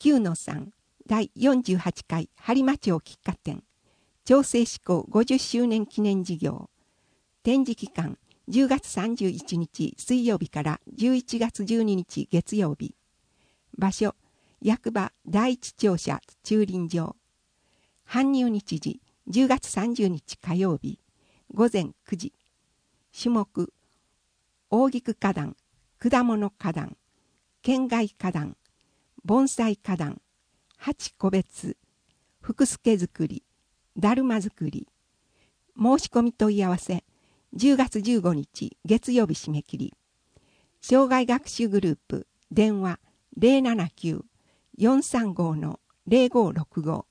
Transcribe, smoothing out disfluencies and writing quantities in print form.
9-3第48回播磨町喫茶店調整施行50周年記念事業。展示期間10月31日水曜日から11月12日月曜日。場所役場第一庁舎駐輪場。搬入日時10月30日火曜日午前9時。種目大菊花壇、果物花壇、県外花壇、盆栽花壇、鉢個別、福助作り、だるま作り。申し込み問い合わせ10月15日月曜日締め切り。障害学習グループ電話 079-435-0565